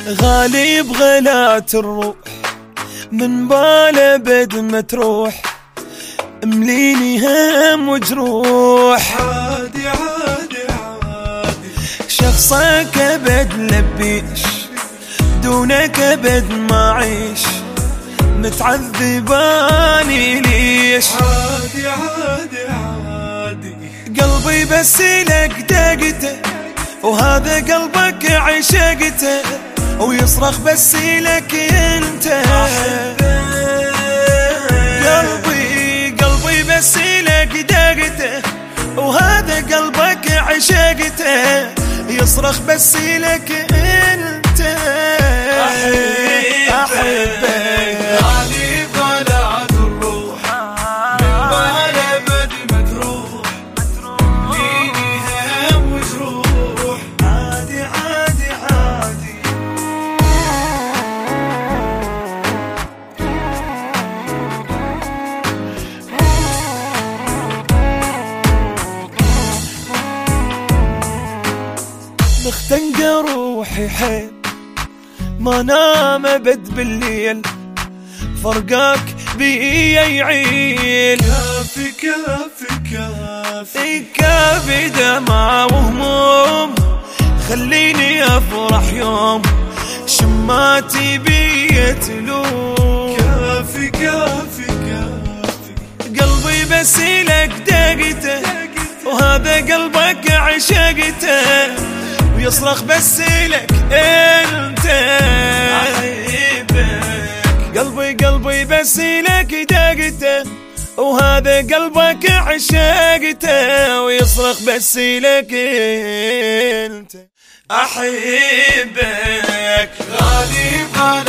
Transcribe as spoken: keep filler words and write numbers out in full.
غالي بغلات الروح من باله بد ما تروح، مليني هم وجروح. عادي عادي عادي شخصك ابد لبيش، دونك ابد ما عيش، متعذباني ليش؟ عادي عادي عادي قلبي بس لك دقته، وهذا قلبك عشقته، ويصرخ بس لك انت. قلبي قلبي بس لك دقته، وهذا قلبك عشقته، يصرخ بس لك انت. احبك غالي بغلات الروح من باله بد ما تروح، ليني هم وجروح. عادي عادي عادي مختنقة روحي حيل، ما نام ابد بالليل، فرقاك بي يعيل. كافي كافي كافي كافي دمع وهموم، خليني افرح يوم شماتي بي تلوم. كافي كافي كافي قلبي بس لك دقته، وهذا قلبك عشقته، ويصرخ بس لك انت. قلبي قلبي بس لك دقته، وهذا قلبك عشقته، ويصرخ بس لك انت. أحبك غالي بغلات